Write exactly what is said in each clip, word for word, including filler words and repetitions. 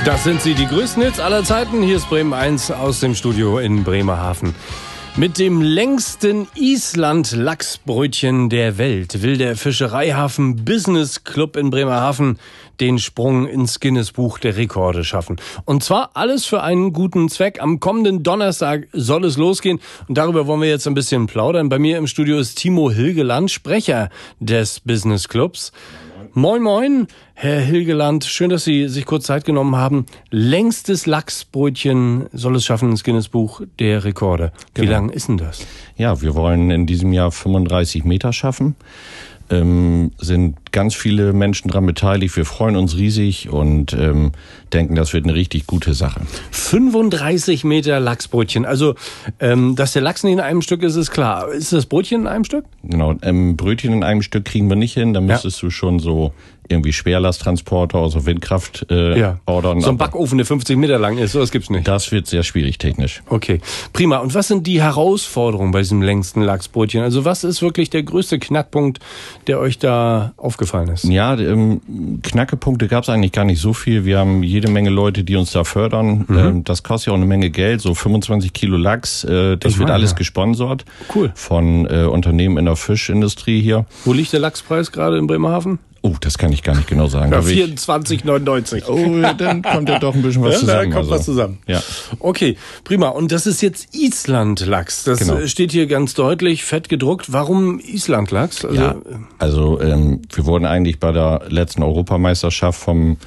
Das sind sie, die größten Hits aller Zeiten. Hier ist Bremen eins aus dem Studio in Bremerhaven. Mit dem längsten Island-Lachsbrötchen der Welt will der Fischereihafen Business Club in Bremerhaven den Sprung ins Guinness-Buch der Rekorde schaffen. Und zwar alles für einen guten Zweck. Am kommenden Donnerstag soll es losgehen. Und darüber wollen wir jetzt ein bisschen plaudern. Bei mir im Studio ist Timo Hilgeland, Sprecher des Business Clubs. Moin, moin, Herr Hilgeland. Schön, dass Sie sich kurz Zeit genommen haben. Längstes Lachsbrötchen soll es schaffen ins Guinness-Buch der Rekorde. Wie Genau. lang ist denn das? Ja, wir wollen in diesem Jahr fünfunddreißig Meter schaffen. Ähm, sind ganz viele Menschen daran beteiligt. Wir freuen uns riesig und ähm, denken, das wird eine richtig gute Sache. fünfunddreißig Meter Lachsbrötchen. Also, ähm, dass der Lachs nicht in einem Stück ist, ist klar. Ist das Brötchen in einem Stück? Genau, ähm, Brötchen in einem Stück kriegen wir nicht hin. Da müsstest ja. du schon so irgendwie Schwerlasttransporter, also Windkraft äh, ja. ordern. So ein Backofen, der fünfzig Meter lang ist, so das gibt's nicht. Das wird sehr schwierig technisch. Okay, prima. Und was sind die Herausforderungen bei diesem längsten Lachsbrötchen? Also was ist wirklich der größte Knackpunkt, der euch da aufgefallen ist? Ja, ähm, Knackepunkte gab's eigentlich gar nicht so viel. Wir haben jede Menge Leute, die uns da fördern. Mhm. Ähm, das kostet ja auch eine Menge Geld, so fünfundzwanzig Kilo Lachs. Äh, das ich wird meine, alles ja. gesponsert. Cool. Von äh, Unternehmen in der Fischindustrie hier. Wo liegt der Lachspreis gerade in Bremerhaven? Oh, das kann ich gar nicht genau sagen. Ja, vierundzwanzig neunundneunzig. Oh, dann kommt ja doch ein bisschen was ja, zusammen. Da kommt also. was zusammen. Ja. Okay, prima. Und das ist jetzt Island-Lachs. Das genau. steht hier ganz deutlich, fett gedruckt. Warum Island-Lachs? Also, ja, also ähm, wir wurden eigentlich bei der letzten Europameisterschaft vom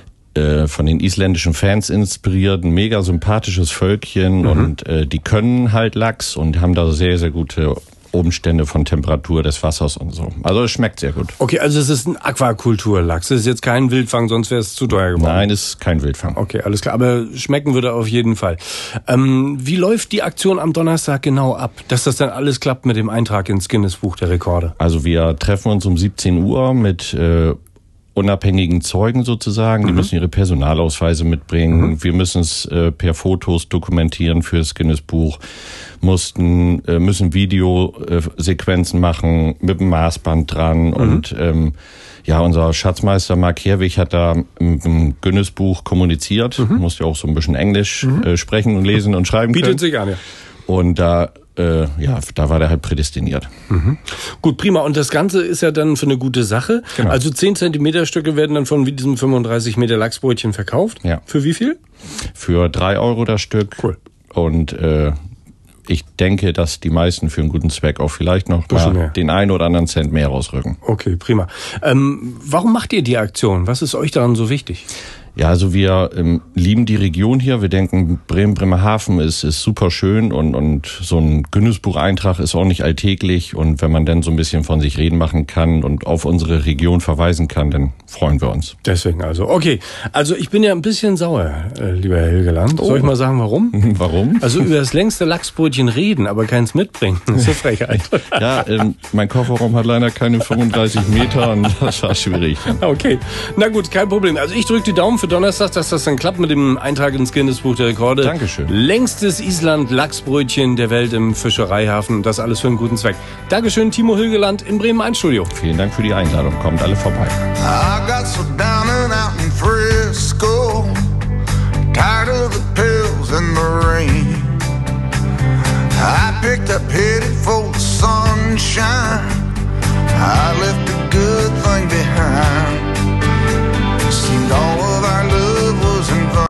äh, von den isländischen Fans inspiriert. Ein mega sympathisches Völkchen mhm. und äh, die können halt Lachs und haben da sehr, sehr gute Umstände von Temperatur des Wassers und so. Also es schmeckt sehr gut. Okay, also es ist ein Aquakulturlachs. Es ist jetzt kein Wildfang, sonst wäre es zu teuer geworden. Nein, es ist kein Wildfang. Okay, alles klar. Aber schmecken würde auf jeden Fall. Ähm, wie läuft die Aktion am Donnerstag genau ab, dass das dann alles klappt mit dem Eintrag ins Guinness-Buch der Rekorde? Also wir treffen uns um siebzehn Uhr mit äh, unabhängigen Zeugen sozusagen. Die mhm. müssen ihre Personalausweise mitbringen. Mhm. Wir müssen es äh, per Fotos dokumentieren für das Guinness-Buch. Mussten, äh, müssen Videosequenzen machen mit dem Maßband dran. Mhm. Und ähm, ja, unser Schatzmeister Mark Herwig hat da im, im Guinness-Buch kommuniziert. Mhm. Muss ja auch so ein bisschen Englisch mhm. äh, sprechen und lesen und schreiben können. Bietet sich an, ja. Und da Äh, ja, da war der halt prädestiniert. Mhm. Gut, prima. Und das Ganze ist ja dann für eine gute Sache. Genau. Also zehn Zentimeter Stücke werden dann von diesem fünfunddreißig Meter Lachsbrötchen verkauft. Ja. Für wie viel? Für drei Euro das Stück. Cool. Und äh, ich denke, dass die meisten für einen guten Zweck auch vielleicht noch mal den einen oder anderen Cent mehr rausrücken. Okay, prima. Ähm, warum macht ihr die Aktion? Was ist euch daran so wichtig? Ja, also wir ähm, lieben die Region hier. Wir denken, Bremen, Bremerhaven ist, ist super schön und, und so ein Guinness-Buch-Eintrag ist auch nicht alltäglich. Und wenn man dann so ein bisschen von sich reden machen kann und auf unsere Region verweisen kann, dann freuen wir uns. Deswegen also. Okay, also ich bin ja ein bisschen sauer, äh, lieber Herr Hilgeland. Oh. Soll ich mal sagen, warum? Warum? Also über das längste Lachsbrötchen reden, aber keins mitbringen. Das ist eine Frechheit. Ja, ähm, mein Kofferraum hat leider keine fünfunddreißig Meter und das war schwierig. Okay, na gut, kein Problem. Also ich drücke die Daumen für Donnerstag, dass das dann klappt mit dem Eintrag ins Guinness-Buch der Rekorde. Dankeschön. Längstes Island-Lachsbrötchen der Welt im Fischereihafen. Das alles für einen guten Zweck. Dankeschön, Timo Hilgeland im Bremen eins Studio. Vielen Dank für die Einladung. Kommt alle vorbei. I got so down and out in Frisco, tired of the pills and the rain.